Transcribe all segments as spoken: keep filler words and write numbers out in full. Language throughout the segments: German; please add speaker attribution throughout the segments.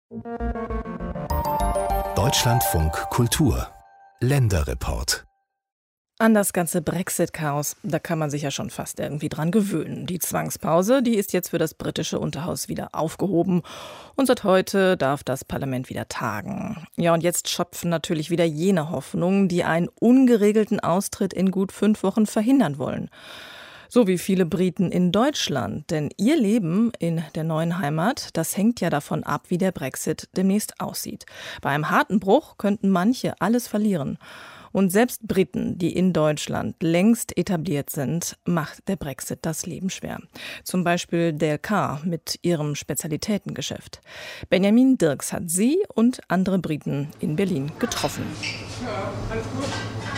Speaker 1: Deutschlandfunk Kultur Länderreport.
Speaker 2: An das ganze Brexit-Chaos, da kann man sich ja schon fast irgendwie dran gewöhnen. Die Zwangspause, die ist jetzt für das britische Unterhaus wieder aufgehoben. Und seit heute darf das Parlament wieder tagen. Ja, und jetzt schöpfen natürlich wieder jene Hoffnungen, die einen ungeregelten Austritt in gut fünf Wochen verhindern wollen. So wie viele Briten in Deutschland. Denn ihr Leben in der neuen Heimat, das hängt ja davon ab, wie der Brexit demnächst aussieht. Bei einem harten Bruch könnten manche alles verlieren. Und selbst Briten, die in Deutschland längst etabliert sind, macht der Brexit das Leben schwer. Zum Beispiel Dale Carr mit ihrem Spezialitätengeschäft. Benjamin Dirks hat sie und andere Briten in Berlin getroffen.
Speaker 3: Ja, alles gut?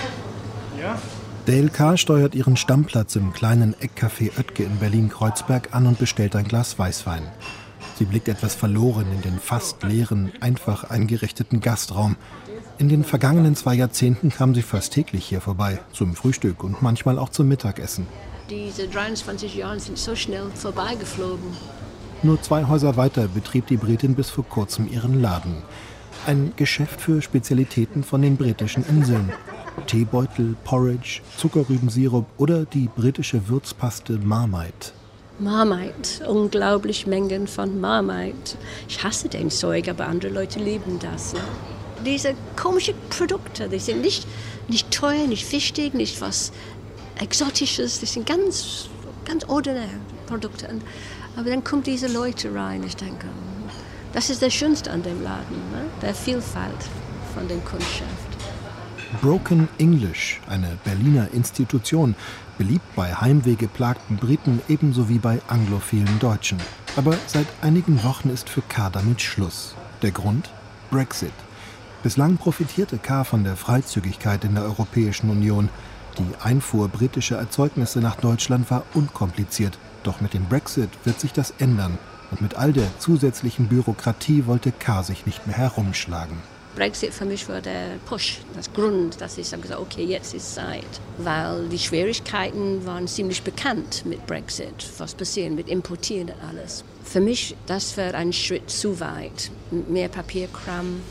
Speaker 3: Ja?
Speaker 4: Dale Carr steuert ihren Stammplatz im kleinen Eckcafé Oetke in Berlin-Kreuzberg an und bestellt ein Glas Weißwein. Sie blickt etwas verloren in den fast leeren, einfach eingerichteten Gastraum. In den vergangenen zwei Jahrzehnten kam sie fast täglich hier vorbei, zum Frühstück und manchmal auch zum Mittagessen.
Speaker 5: Diese dreiundzwanzig Jahre sind so schnell vorbeigeflogen.
Speaker 4: Nur zwei Häuser weiter betrieb die Britin bis vor kurzem ihren Laden. Ein Geschäft für Spezialitäten von den britischen Inseln. Teebeutel, Porridge, Zuckerrübensirup oder die britische Würzpaste Marmite.
Speaker 5: Marmite, unglaublich Mengen von Marmite. Ich hasse den Zeug, aber andere Leute lieben das. Ne? Diese komischen Produkte, die sind nicht, nicht teuer, nicht wichtig, nicht was Exotisches. Die sind ganz, ganz ordinäre Produkte. Aber dann kommen diese Leute rein. Ich denke, das ist das Schönste an dem Laden, ne? Der Vielfalt von dem Kundschaft.
Speaker 4: Broken English, eine Berliner Institution, beliebt bei heimwehgeplagten Briten ebenso wie bei anglophilen Deutschen. Aber seit einigen Wochen ist für Carr damit Schluss. Der Grund? Brexit. Bislang profitierte Carr von der Freizügigkeit in der Europäischen Union. Die Einfuhr britischer Erzeugnisse nach Deutschland war unkompliziert. Doch mit dem Brexit wird sich das ändern. Und mit all der zusätzlichen Bürokratie wollte Carr sich nicht mehr herumschlagen.
Speaker 5: Brexit für mich war der Push, das Grund, dass ich gesagt habe, okay, jetzt ist Zeit. Weil die Schwierigkeiten waren ziemlich bekannt mit Brexit, was passiert mit Importieren und alles. Für mich, das war ein Schritt zu weit, mehr Papierkram.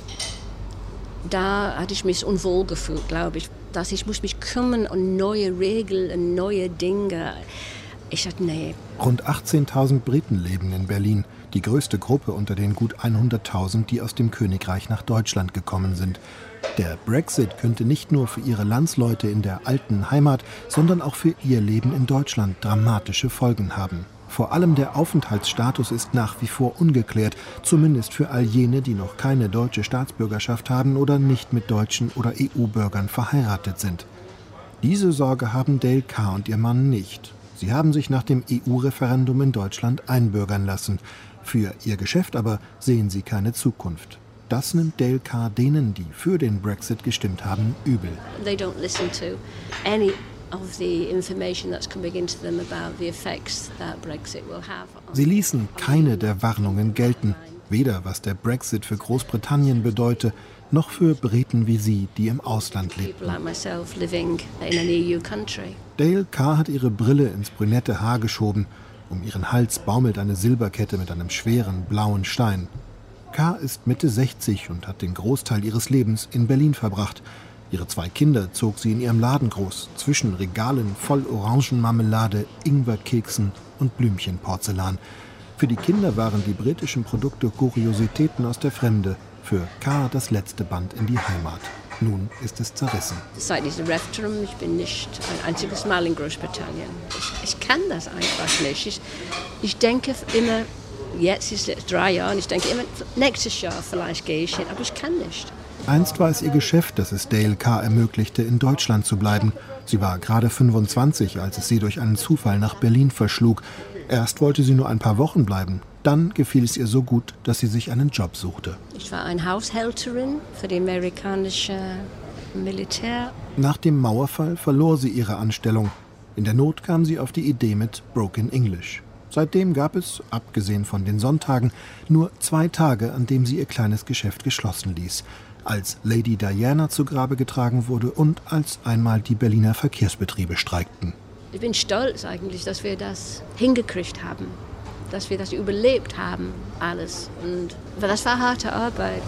Speaker 5: Da hatte ich mich unwohl gefühlt, glaube ich, dass ich muss mich kümmern um neue Regeln und neue Dinge. Ich dachte, nee.
Speaker 4: Rund achtzehntausend Briten leben in Berlin. Die größte Gruppe unter den gut hunderttausend, die aus dem Königreich nach Deutschland gekommen sind. Der Brexit könnte nicht nur für ihre Landsleute in der alten Heimat, sondern auch für ihr Leben in Deutschland dramatische Folgen haben. Vor allem der Aufenthaltsstatus ist nach wie vor ungeklärt, zumindest für all jene, die noch keine deutsche Staatsbürgerschaft haben oder nicht mit Deutschen oder E U-Bürgern verheiratet sind. Diese Sorge haben Dale Carr und ihr Mann nicht. Sie haben sich nach dem E U-Referendum in Deutschland einbürgern lassen. Für ihr Geschäft aber sehen sie keine Zukunft. Das nimmt Dale Carr denen, die für den Brexit gestimmt haben, übel.
Speaker 5: They don't listen to any of the information that's coming into them about the effects that Brexit will have.
Speaker 4: Sie ließen keine der Warnungen gelten, weder was der Brexit für Großbritannien bedeute, noch für Briten wie sie, die im Ausland lebten. Dale Carr hat ihre Brille ins brünette Haar geschoben. Um ihren Hals baumelt eine Silberkette mit einem schweren blauen Stein. Carr ist Mitte sechzig und hat den Großteil ihres Lebens in Berlin verbracht. Ihre zwei Kinder zog sie in ihrem Laden groß, zwischen Regalen voll Orangenmarmelade, Ingwerkeksen und Blümchenporzellan. Für die Kinder waren die britischen Produkte Kuriositäten aus der Fremde, für Carr das letzte Band in die Heimat. Nun ist es zerrissen.
Speaker 5: Seit diesem Referendum, ich bin nicht ein einziges Mal in Großbritannien. Ich, ich kann das einfach nicht. Ich, ich denke immer, jetzt ist es drei Jahre, und ich denke immer, nächstes Jahr vielleicht gehe ich hin, aber ich kann nicht.
Speaker 4: Einst war es ihr Geschäft, das es Dale Carr ermöglichte, in Deutschland zu bleiben. Sie war gerade fünfundzwanzig, als es sie durch einen Zufall nach Berlin verschlug. Erst wollte sie nur ein paar Wochen bleiben. Dann gefiel es ihr so gut, dass sie sich einen Job suchte.
Speaker 5: Ich war eine Haushälterin für das amerikanische Militär.
Speaker 4: Nach dem Mauerfall verlor sie ihre Anstellung. In der Not kam sie auf die Idee mit Broken English. Seitdem gab es, abgesehen von den Sonntagen, nur zwei Tage, an denen sie ihr kleines Geschäft geschlossen ließ. Als Lady Diana zu Grabe getragen wurde und als einmal die Berliner Verkehrsbetriebe streikten.
Speaker 5: Ich bin stolz eigentlich, dass wir das hingekriegt haben. dass wir das überlebt haben, alles. Und das war harte Arbeit.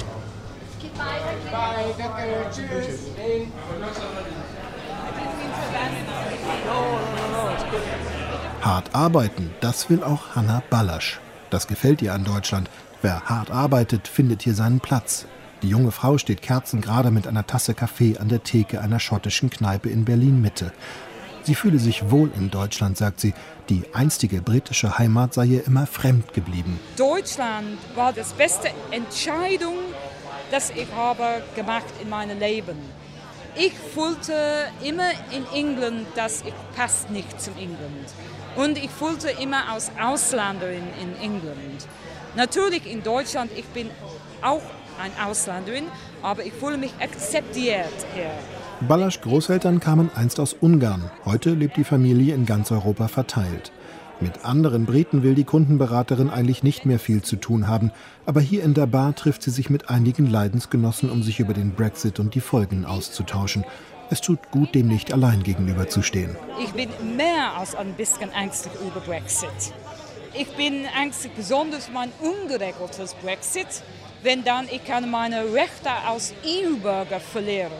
Speaker 4: Hart arbeiten, das will auch Hanna Ballasch. Das gefällt ihr an Deutschland. Wer hart arbeitet, findet hier seinen Platz. Die junge Frau steht kerzengerade mit einer Tasse Kaffee an der Theke einer schottischen Kneipe in Berlin-Mitte. Sie fühle sich wohl in Deutschland, sagt sie. Die einstige britische Heimat sei ihr immer fremd geblieben.
Speaker 6: Deutschland war das beste Entscheidung, das ich habe gemacht in meinem Leben. Ich fühlte immer in England, dass ich passt nicht zum England. Und ich fühlte immer als Ausländerin in England. Natürlich in Deutschland, ich bin auch eine Ausländerin, aber ich fühle mich akzeptiert hier.
Speaker 4: Ballaschs Großeltern kamen einst aus Ungarn. Heute lebt die Familie in ganz Europa verteilt. Mit anderen Briten will die Kundenberaterin eigentlich nicht mehr viel zu tun haben. Aber hier in der Bar trifft sie sich mit einigen Leidensgenossen, um sich über den Brexit und die Folgen auszutauschen. Es tut gut, dem nicht allein gegenüberzustehen.
Speaker 6: Ich bin mehr als ein bisschen ängstlich über Brexit. Ich bin ängstlich besonders mein ungeregeltes Brexit, wenn dann ich kann meine Rechte als E U-Bürger verlieren.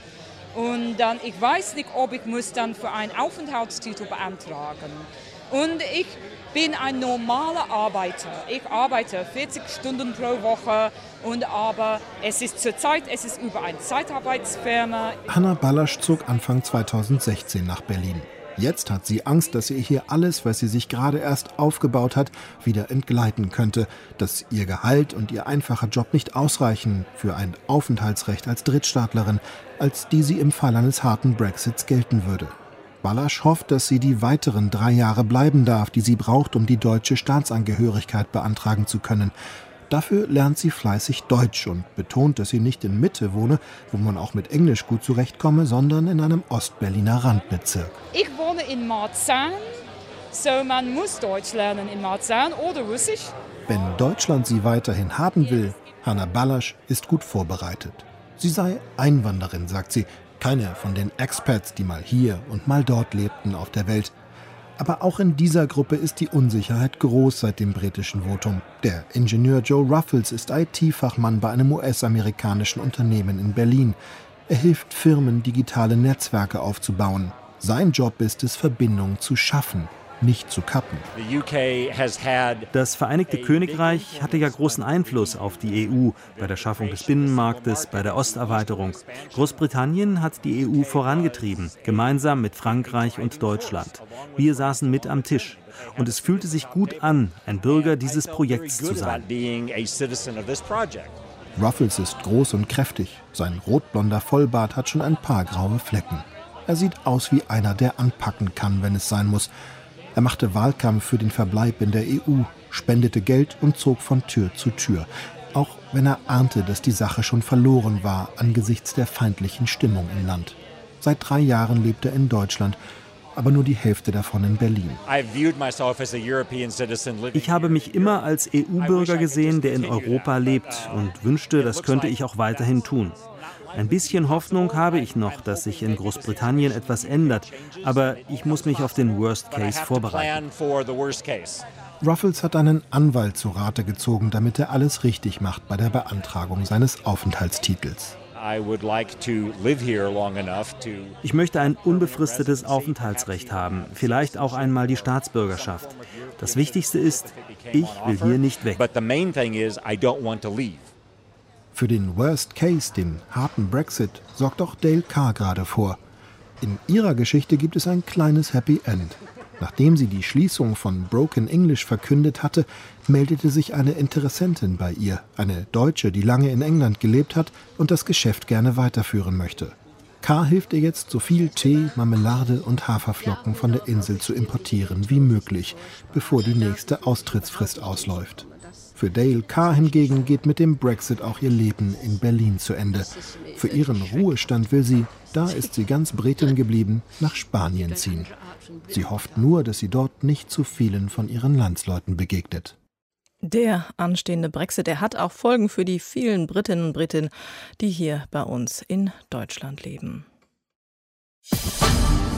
Speaker 6: Und dann, ich weiß nicht, ob ich muss dann für einen Aufenthaltstitel beantragen. Und ich bin ein normaler Arbeiter. Ich arbeite vierzig Stunden pro Woche, und aber es ist zurzeit, es ist über eine Zeitarbeitsfirma.
Speaker 4: Hanna Ballasch zog Anfang zweitausendsechzehn nach Berlin. Jetzt hat sie Angst, dass ihr hier alles, was sie sich gerade erst aufgebaut hat, wieder entgleiten könnte. Dass ihr Gehalt und ihr einfacher Job nicht ausreichen für ein Aufenthaltsrecht als Drittstaatlerin, als die sie im Fall eines harten Brexits gelten würde. Ballasch hofft, dass sie die weiteren drei Jahre bleiben darf, die sie braucht, um die deutsche Staatsangehörigkeit beantragen zu können. Dafür lernt sie fleißig Deutsch und betont, dass sie nicht in Mitte wohne, wo man auch mit Englisch gut zurechtkomme, sondern in einem Ostberliner Randbezirk.
Speaker 6: Ich wohne in Marzahn, so man muss Deutsch lernen in Marzahn oder Russisch.
Speaker 4: Wenn Deutschland sie weiterhin haben will, Hanna Ballasch ist gut vorbereitet. Sie sei Einwanderin, sagt sie, keine von den Expats, die mal hier und mal dort lebten auf der Welt. Aber auch in dieser Gruppe ist die Unsicherheit groß seit dem britischen Votum. Der Ingenieur Joe Ruffles ist I T-Fachmann bei einem U S-amerikanischen Unternehmen in Berlin. Er hilft Firmen, digitale Netzwerke aufzubauen. Sein Job ist es, Verbindungen zu schaffen, nicht zu kappen.
Speaker 7: Das Vereinigte Königreich hatte ja großen Einfluss auf die E U bei der Schaffung des Binnenmarktes, bei der Osterweiterung. Großbritannien hat die E U vorangetrieben, gemeinsam mit Frankreich und Deutschland. Wir saßen mit am Tisch. Und es fühlte sich gut an, ein Bürger dieses Projekts zu sein.
Speaker 4: Ruffles ist groß und kräftig. Sein rotblonder Vollbart hat schon ein paar graue Flecken. Er sieht aus wie einer, der anpacken kann, wenn es sein muss. Er machte Wahlkampf für den Verbleib in der E U, spendete Geld und zog von Tür zu Tür. Auch wenn er ahnte, dass die Sache schon verloren war angesichts der feindlichen Stimmung im Land. Seit drei Jahren lebt er in Deutschland, aber nur die Hälfte davon in Berlin.
Speaker 7: Ich habe mich immer als E U-Bürger gesehen, der in Europa lebt, und wünschte, das könnte ich auch weiterhin tun. Ein bisschen Hoffnung habe ich noch, dass sich in Großbritannien etwas ändert, aber ich muss mich auf den Worst Case vorbereiten.
Speaker 4: Ruffles hat einen Anwalt zu Rate gezogen, damit er alles richtig macht bei der Beantragung seines Aufenthaltstitels.
Speaker 7: Ich möchte ein unbefristetes Aufenthaltsrecht haben, vielleicht auch einmal die Staatsbürgerschaft. Das Wichtigste ist, ich will hier nicht weg.
Speaker 4: Für den Worst Case, den harten Brexit, sorgt auch Dale Carr gerade vor. In ihrer Geschichte gibt es ein kleines Happy End. Nachdem sie die Schließung von Broken English verkündet hatte, meldete sich eine Interessentin bei ihr, eine Deutsche, die lange in England gelebt hat und das Geschäft gerne weiterführen möchte. Carr hilft ihr jetzt, so viel Tee, Marmelade und Haferflocken von der Insel zu importieren wie möglich, bevor die nächste Austrittsfrist ausläuft. Für Dale Carr hingegen geht mit dem Brexit auch ihr Leben in Berlin zu Ende. Für ihren Ruhestand will sie, da ist sie ganz Britin geblieben, nach Spanien ziehen. Sie hofft nur, dass sie dort nicht zu vielen von ihren Landsleuten begegnet.
Speaker 2: Der anstehende Brexit, der hat auch Folgen für die vielen Britinnen und Briten, die hier bei uns in Deutschland leben.